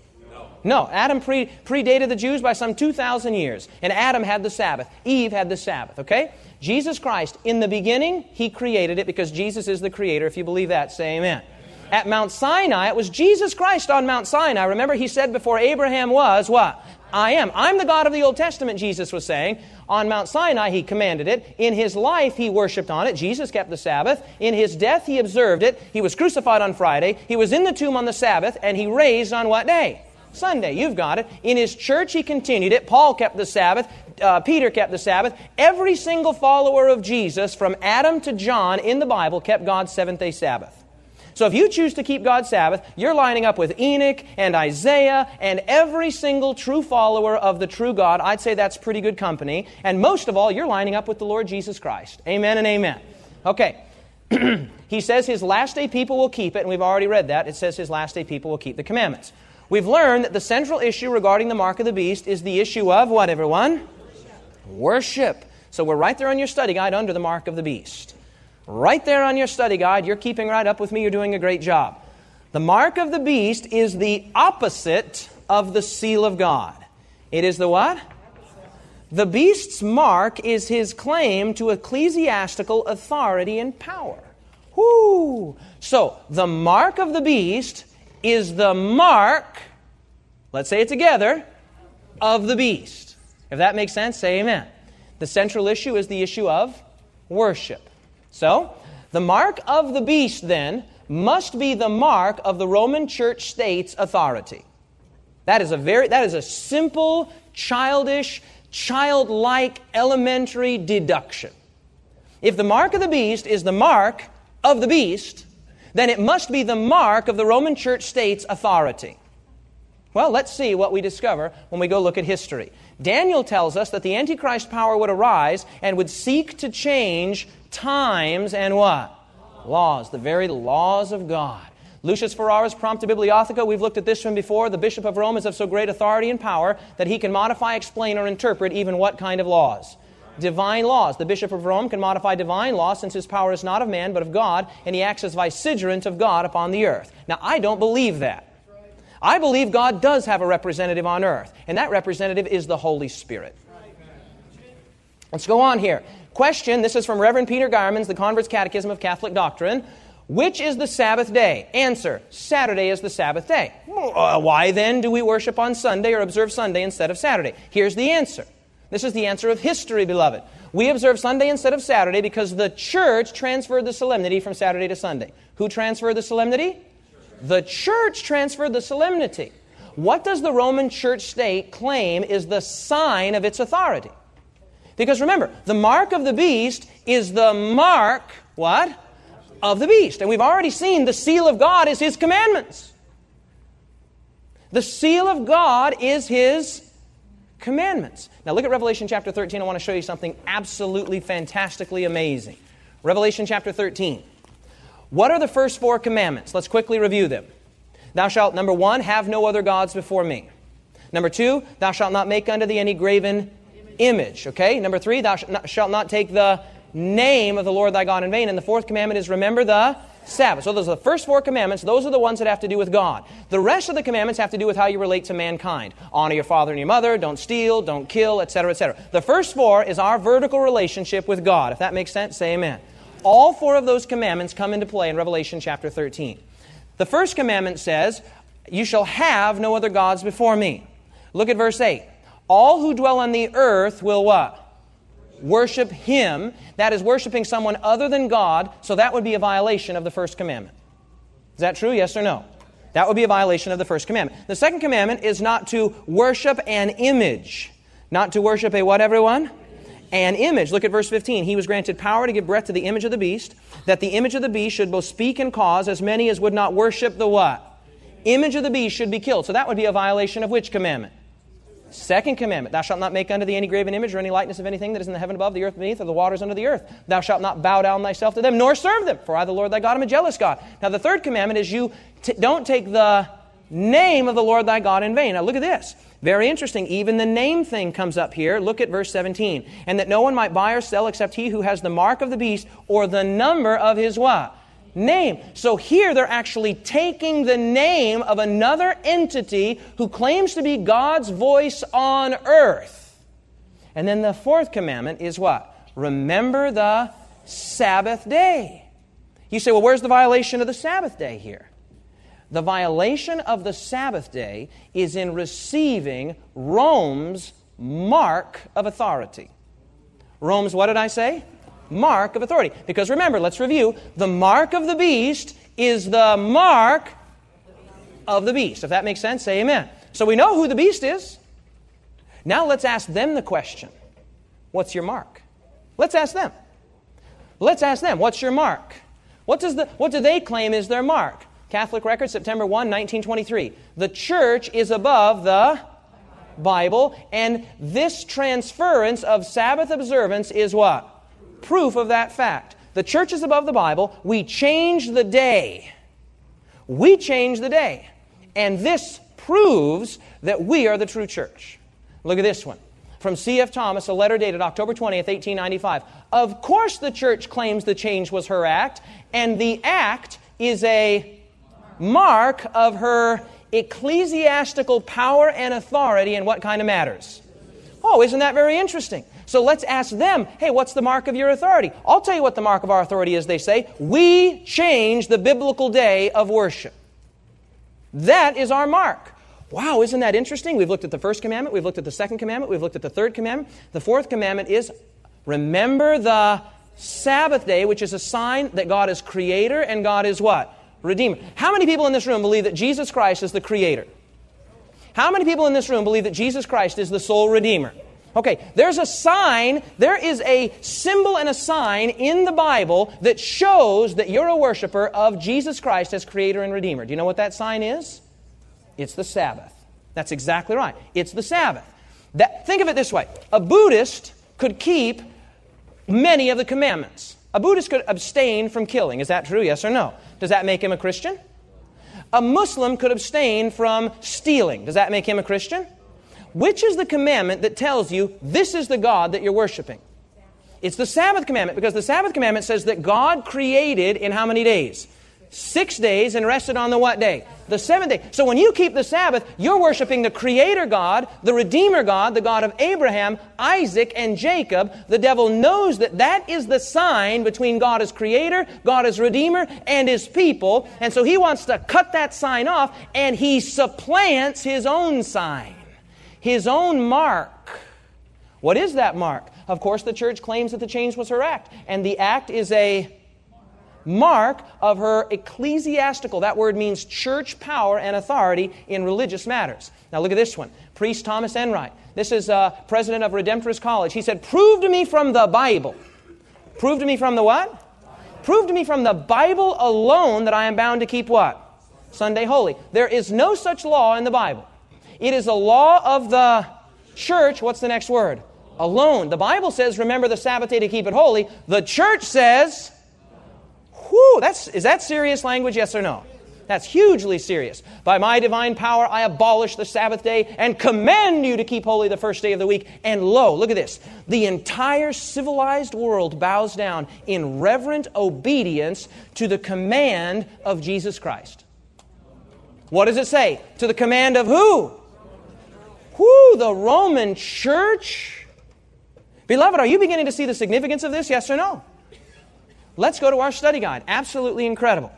No, Adam predated the Jews by some 2,000 years. And Adam had the Sabbath. Eve had the Sabbath, okay? Jesus Christ, in the beginning, He created it because Jesus is the Creator. If you believe that, say amen. At Mount Sinai, it was Jesus Christ on Mount Sinai. Remember, He said before Abraham was, what? I am. I'm the God of the Old Testament, Jesus was saying. On Mount Sinai, He commanded it. In His life, He worshiped on it. Jesus kept the Sabbath. In His death, He observed it. He was crucified on Friday. He was in the tomb on the Sabbath. And He raised on what day? Sunday. You've got it. In His church, He continued it. Paul kept the Sabbath. Peter kept the Sabbath. Every single follower of Jesus, from Adam to John in the Bible, kept God's seventh-day Sabbath. So if you choose to keep God's Sabbath, you're lining up with Enoch and Isaiah and every single true follower of the true God. I'd say that's pretty good company. And most of all, you're lining up with the Lord Jesus Christ. Amen and amen. Okay. He says His last day people will keep it, and we've already read that. It says His last day people will keep the commandments. We've learned that the central issue regarding the mark of the beast is the issue of what, everyone? Worship. So we're right there on your study guide under the mark of the beast. Right there on your study guide. You're keeping right up with me. You're doing a great job. The mark of the beast is the opposite of the seal of God. It is the what? The beast's mark is his claim to ecclesiastical authority and power. Whoo! So the mark of the beast is the mark, let's say it together, of the beast. If that makes sense, say amen. The central issue is the issue of worship. So, the mark of the beast then must be the mark of the Roman Church state's authority. That is a simple, childish, childlike, elementary deduction. If the mark of the beast is the mark of the beast, then it must be the mark of the Roman Church state's authority. Well, let's see what we discover when we go look at history. Daniel tells us that the Antichrist power would arise and would seek to change times and what? Laws, the very laws of God. Lucius Ferrara's Prompta Bibliotheca, we've looked at this one before. The Bishop of Rome is of so great authority and power that he can modify, explain, or interpret even what kind of laws? Divine laws. The Bishop of Rome can modify divine law since his power is not of man but of God, and he acts as vicegerent of God upon the earth. Now, I don't believe that. I believe God does have a representative on earth, and that representative is the Holy Spirit. Let's go on here. Question, this is from Reverend Peter Geierman's The Convert's Catechism of Catholic Doctrine. Which is the Sabbath day? Answer, Saturday is the Sabbath day. Why then do we worship on Sunday or observe Sunday instead of Saturday? Here's the answer. This is the answer of history, beloved. We observe Sunday instead of Saturday because the church transferred the solemnity from Saturday to Sunday. Who transferred the solemnity? The church transferred the solemnity. What does the Roman Church state claim is the sign of its authority? Because remember, the mark of the beast is the mark, what? Of the beast. And we've already seen the seal of God is His commandments. The seal of God is His commandments. Now look at Revelation chapter 13. I want to show you something absolutely fantastically amazing. Revelation chapter 13. What are the first 4 commandments? Let's quickly review them. Thou shalt, number 1, have no other gods before me. Number 2, thou shalt not make unto thee any graven image. Okay? Number 3, thou shalt not take the name of the Lord thy God in vain. And the 4th commandment is remember the Sabbath. So those are the first 4 commandments. Those are the ones that have to do with God. The rest of the commandments have to do with how you relate to mankind. Honor your father and your mother, don't steal, don't kill, etc., etc. The first 4 is our vertical relationship with God. If that makes sense, say amen. All 4 of those commandments come into play in Revelation chapter 13. The first commandment says, you shall have no other gods before me. Look at verse 8. All who dwell on the earth will what? Worship Him. That is worshiping someone other than God, so that would be a violation of the first commandment. Is that true? Yes or no? That would be a violation of the first commandment. The second commandment is not to worship an image. Not to worship a what, everyone? An image. Look at verse 15. He was granted power to give breath to the image of the beast, that the image of the beast should both speak and cause as many as would not worship the what? Image of the beast should be killed. So that would be a violation of which commandment? Second commandment, thou shalt not make unto thee any graven image or any likeness of anything that is in the heaven above, the earth beneath, or the waters under the earth. Thou shalt not bow down thyself to them, nor serve them, for I, the Lord thy God, am a jealous God. Now the third commandment is you don't take the name of the Lord thy God in vain. Now look at this. Very interesting. Even the name thing comes up here. Look at verse 17. And that no one might buy or sell except he who has the mark of the beast or the number of his what? Name. So here they're actually taking the name of another entity who claims to be God's voice on earth. And then the 4th commandment is what? Remember the Sabbath day. You say, well, where's the violation of the Sabbath day here? The violation of the Sabbath day is in receiving Rome's mark of authority. Rome's, what did I say? Mark of authority. Because remember, let's review. The mark of the beast is the mark of the beast. If that makes sense, say amen. So we know who the beast is. Now let's ask them the question. What's your mark? Let's ask them. Let's ask them. What's your mark? What do they claim is their mark? Catholic Record, September 1, 1923. The church is above the Bible, and this transference of Sabbath observance is what? Proof of that fact. The church is above the Bible. We change the day. We change the day. And this proves that we are the true church. Look at this one. From C.F. Thomas, a letter dated October 20th, 1895. Of course the church claims the change was her act, and the act is a mark of her ecclesiastical power and authority in what kind of matters? Oh, isn't that very interesting? So let's ask them, hey, what's the mark of your authority? I'll tell you what the mark of our authority is, they say. We change the biblical day of worship. That is our mark. Wow, isn't that interesting? We've looked at the first commandment, we've looked at the second commandment, we've looked at the third commandment. The 4th commandment is remember the Sabbath day, which is a sign that God is creator and God is what? Redeemer. How many people in this room believe that Jesus Christ is the creator? How many people in this room believe that Jesus Christ is the sole Redeemer? Okay, there's a sign, there is a symbol and a sign in the Bible that shows that you're a worshiper of Jesus Christ as Creator and Redeemer. Do you know what that sign is? It's the Sabbath. That's exactly right. It's the Sabbath. Think of it this way. A Buddhist could keep many of the commandments. A Buddhist could abstain from killing. Is that true? Yes or no? Does that make him a Christian? A Muslim could abstain from stealing. Does that make him a Christian? Which is the commandment that tells you this is the God that you're worshiping? It's the Sabbath commandment, because the Sabbath commandment says that God created in how many days? 6 days, and rested on the what day? The seventh day. So when you keep the Sabbath, you're worshiping the Creator God, the Redeemer God, the God of Abraham, Isaac, and Jacob. The devil knows that that is the sign between God as Creator, God as Redeemer, and His people. And so he wants to cut that sign off, and he supplants his own sign, his own mark. What is that mark? Of course, the church claims that the change was her act, and the act is a mark of her ecclesiastical. That word means church power and authority in religious matters. Now look at this one. Priest Thomas Enright. This is president of Redemptorist College. He said, prove to me from the Bible. Prove to me from the what? Prove to me from the Bible alone that I am bound to keep what? Sunday holy. There is no such law in the Bible. It is a law of the church. What's the next word? Alone. The Bible says, remember the Sabbath day to keep it holy. The church says, whew, is that serious language, yes or no? That's hugely serious. By my divine power I abolish the Sabbath day and command you to keep holy the first day of the week. And lo, look at this. The entire civilized world bows down in reverent obedience to the command of Jesus Christ. What does it say? To the command of who? Who? The Roman Church? Beloved, are you beginning to see the significance of this, yes or no? Let's go to our study guide. Absolutely incredible.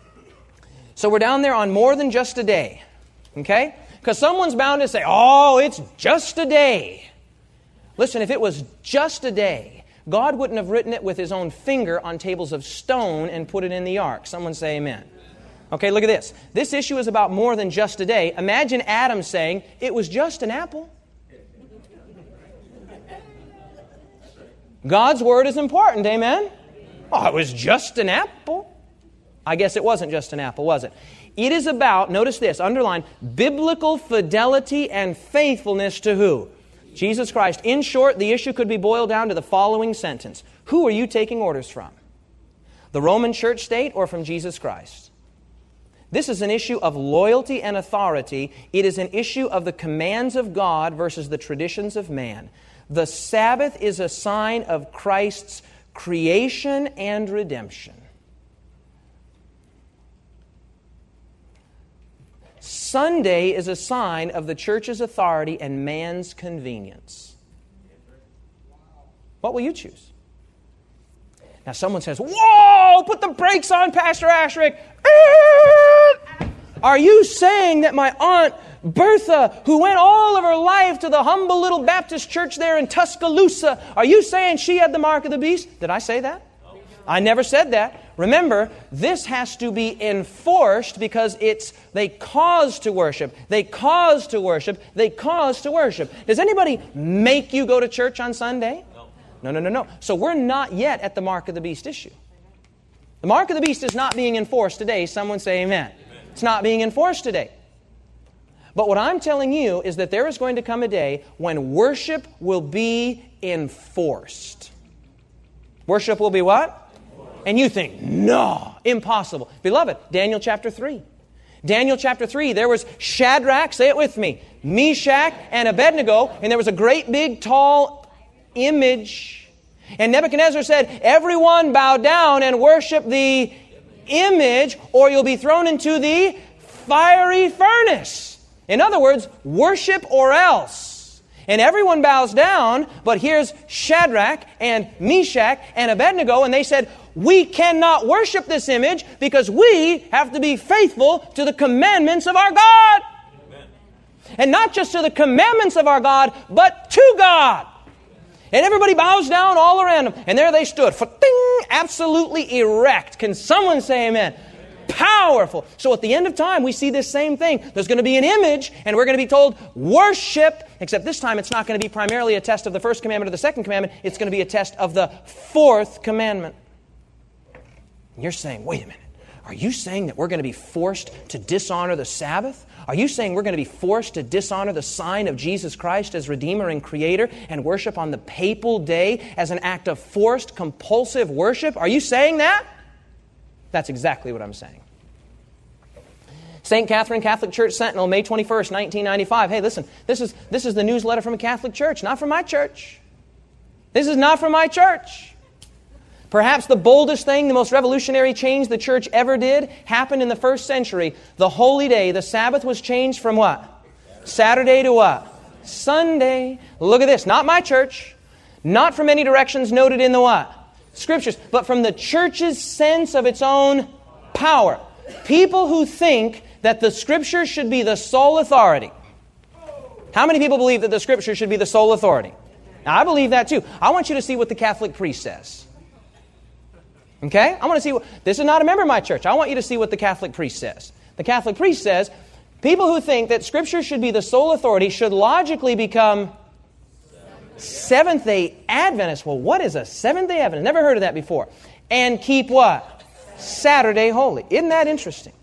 So we're down there on more than just a day. Okay? Because someone's bound to say, oh, it's just a day. Listen, if it was just a day, God wouldn't have written it with His own finger on tables of stone and put it in the ark. Someone say amen. Okay, look at this. This issue is about more than just a day. Imagine Adam saying, it was just an apple. God's word is important, amen? Oh, it was just an apple. I guess it wasn't just an apple, was it? It is about, notice this, underline, biblical fidelity and faithfulness to who? Jesus Christ. In short, the issue could be boiled down to the following sentence. Who are you taking orders from? The Roman church state or from Jesus Christ? This is an issue of loyalty and authority. It is an issue of the commands of God versus the traditions of man. The Sabbath is a sign of Christ's creation and redemption. Sunday is a sign of the church's authority and man's convenience. What will you choose? Now someone says, whoa, put the brakes on, Pastor Asherick. Are you saying that my Aunt Bertha, who went all of her life to the humble little Baptist church there in Tuscaloosa, are you saying she had the mark of the beast? Did I say that? No. I never said that. Remember, this has to be enforced because they cause to worship. They cause to worship. They cause to worship. Does anybody make you go to church on Sunday? No. So we're not yet at the mark of the beast issue. The mark of the beast is not being enforced today. Someone say amen. It's not being enforced today. But what I'm telling you is that there is going to come a day when worship will be enforced. Worship will be what? And you think, no, impossible. Beloved, Daniel chapter 3. Daniel chapter 3, there was Shadrach, say it with me, Meshach and Abednego, and there was a great big tall image. And Nebuchadnezzar said, everyone bow down and worship the image, or you'll be thrown into the fiery furnace. In other words, worship or else. And everyone bows down, but here's Shadrach and Meshach and Abednego, and they said, we cannot worship this image because we have to be faithful to the commandments of our God. Amen. And not just to the commandments of our God, but to God. And everybody bows down all around them. And there they stood, absolutely erect. Can someone say amen? Powerful. So at the end of time, we see this same thing. There's going to be an image, and we're going to be told, worship. Except this time, it's not going to be primarily a test of the first commandment or the second commandment. It's going to be a test of the fourth commandment. And you're saying, wait a minute. Are you saying that we're going to be forced to dishonor the Sabbath? Are you saying we're going to be forced to dishonor the sign of Jesus Christ as Redeemer and Creator and worship on the papal day as an act of forced, compulsive worship? Are you saying that? That's exactly what I'm saying. St. Catherine Catholic Church Sentinel, May 21st, 1995. Hey, listen, this is the newsletter from a Catholic church, not from my church. This is not from my church. Perhaps the boldest thing, the most revolutionary change the church ever did happened in the first century. The holy day, the Sabbath, was changed from what? Saturday to what? Sunday. Look at this. Not my church. Not from any directions noted in the what? Scriptures. But from the church's sense of its own power. People who think that the Scripture should be the sole authority. How many people believe that the Scripture should be the sole authority? Now, I believe that too. I want you to see what the Catholic priest says. Okay? I want to see what... This is not a member of my church. I want you to see what the Catholic priest says. The Catholic priest says, people who think that Scripture should be the sole authority should logically become Seventh-day Adventists. Well, what is a Seventh-day Adventist? Never heard of that before. And keep what? Saturday holy. Isn't that interesting?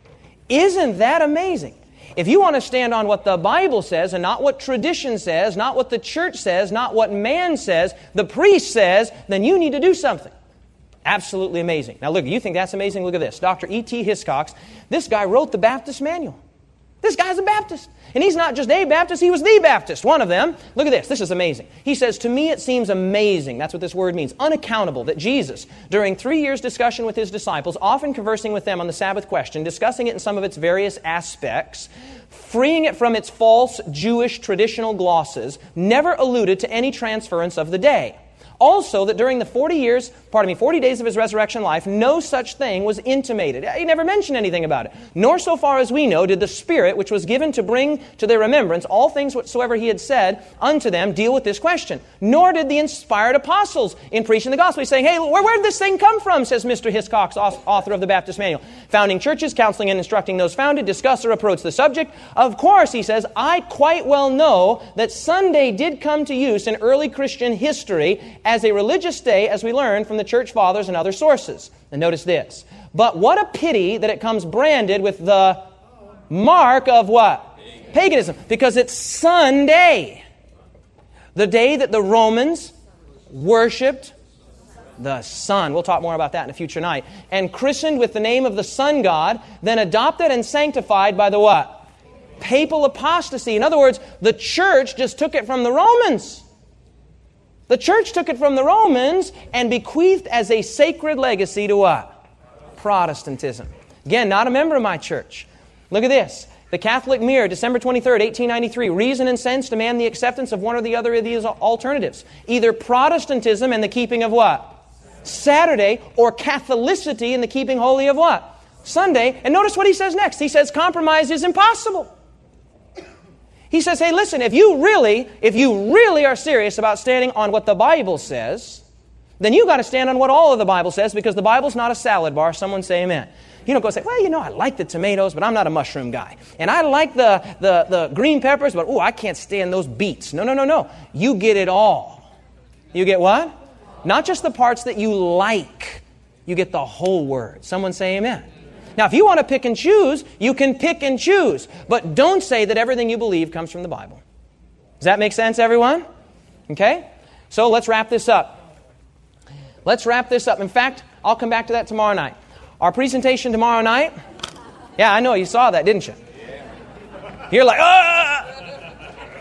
Isn't that amazing? If you want to stand on what the Bible says and not what tradition says, not what the church says, not what man says, the priest says, then you need to do something. Absolutely amazing. Now look, you think that's amazing? Look at this. Dr. E.T. Hiscox, this guy wrote the Baptist Manual. This guy's a Baptist. And he's not just a Baptist, he was the Baptist, one of them. Look at this. This is amazing. He says, to me it seems amazing, that's what this word means, unaccountable, that Jesus, during 3 years' discussion with His disciples, often conversing with them on the Sabbath question, discussing it in some of its various aspects, freeing it from its false Jewish traditional glosses, never alluded to any transference of the day. Also, that during the 40 days of His resurrection life, no such thing was intimated. He never mentioned anything about it. Nor, so far as we know, did the Spirit, which was given to bring to their remembrance all things whatsoever He had said unto them, deal with this question. Nor did the inspired apostles in preaching the gospel. He's saying, hey, where did this thing come from, says Mr. Hiscox, author of the Baptist Manual. Founding churches, counseling and instructing those founded, discuss or approach the subject. Of course, he says, I quite well know that Sunday did come to use in early Christian history as a religious day, as we learn from the church fathers and other sources. And notice this. But what a pity that it comes branded with the mark of what? Paganism. Because it's Sunday. The day that the Romans worshipped the sun. We'll talk more about that in a future night. And christened with the name of the sun god, then adopted and sanctified by the what? Papal apostasy. In other words, the church just took it from the Romans. The church took it from the Romans and bequeathed as a sacred legacy to what? Protestantism. Again, not a member of my church. Look at this. The Catholic Mirror, December 23rd, 1893. Reason and sense demand the acceptance of one or the other of these alternatives. Either Protestantism and the keeping of what? Saturday, or Catholicity and the keeping holy of what? Sunday. And notice what he says next. He says compromise is impossible. He says, hey, listen, if you really are serious about standing on what the Bible says, then you've got to stand on what all of the Bible says, because the Bible's not a salad bar. Someone say amen. You don't go say, well, I like the tomatoes, but I'm not a mushroom guy. And I like the green peppers, but I can't stand those beets. No. You get it all. You get what? Not just the parts that you like. You get the whole word. Someone say amen. Now, if you want to pick and choose, you can pick and choose. But don't say that everything you believe comes from the Bible. Does that make sense, everyone? Okay? So let's wrap this up. In fact, I'll come back to that tomorrow night. Our presentation tomorrow night. Yeah, I know. You saw that, didn't you? You're like, ah!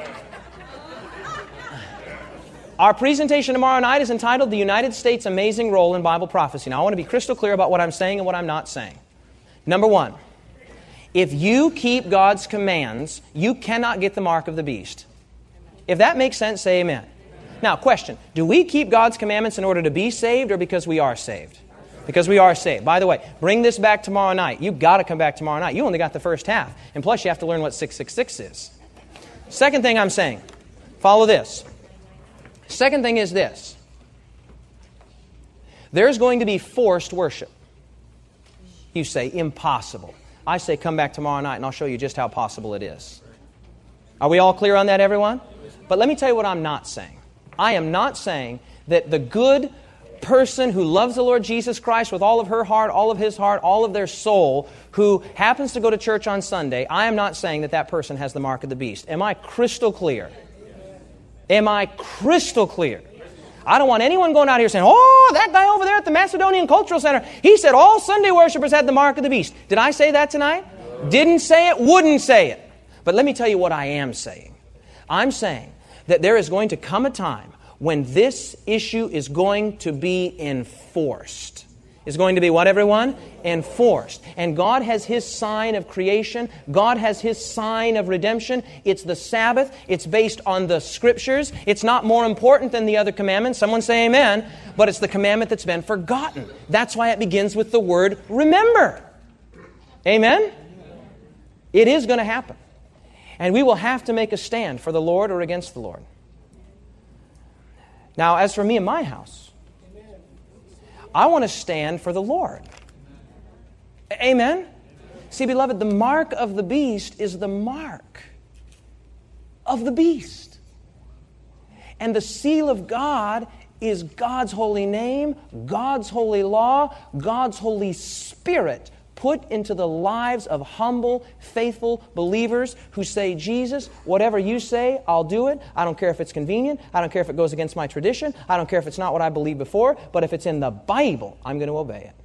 Our presentation tomorrow night is entitled The United States' Amazing Role in Bible Prophecy. Now, I want to be crystal clear about what I'm saying and what I'm not saying. Number one, if you keep God's commands, you cannot get the mark of the beast. If that makes sense, say amen. Now, question, do we keep God's commandments in order to be saved or because we are saved? Because we are saved. By the way, bring this back tomorrow night. You've got to come back tomorrow night. You only got the first half. And plus, you have to learn what 666 is. Second thing I'm saying, follow this. Second thing is this. There's going to be forced worship. You say, impossible. I say, come back tomorrow night and I'll show you just how possible it is. Are we all clear on that, everyone? But let me tell you what I'm not saying. I am not saying that the good person who loves the Lord Jesus Christ with all of her heart, all of his heart, all of their soul, who happens to go to church on Sunday, I am not saying that that person has the mark of the beast. Am I crystal clear? Am I crystal clear? I don't want anyone going out here saying, oh, that guy over there at the Macedonian Cultural Center, he said all Sunday worshipers had the mark of the beast. Did I say that tonight? Didn't say it, wouldn't say it. But let me tell you what I am saying. I'm saying that there is going to come a time when this issue is going to be enforced. It's going to be what, everyone? Enforced. And God has His sign of creation. God has His sign of redemption. It's the Sabbath. It's based on the Scriptures. It's not more important than the other commandments. Someone say amen. But it's the commandment that's been forgotten. That's why it begins with the word remember. Amen? It is going to happen. And we will have to make a stand for the Lord or against the Lord. Now, as for me and my house, I want to stand for the Lord. Amen? See, beloved, the mark of the beast is the mark of the beast. And the seal of God is God's holy name, God's holy law, God's Holy Spirit put into the lives of humble, faithful believers who say, Jesus, whatever you say, I'll do it. I don't care if it's convenient. I don't care if it goes against my tradition. I don't care if it's not what I believed before. But if it's in the Bible, I'm going to obey it.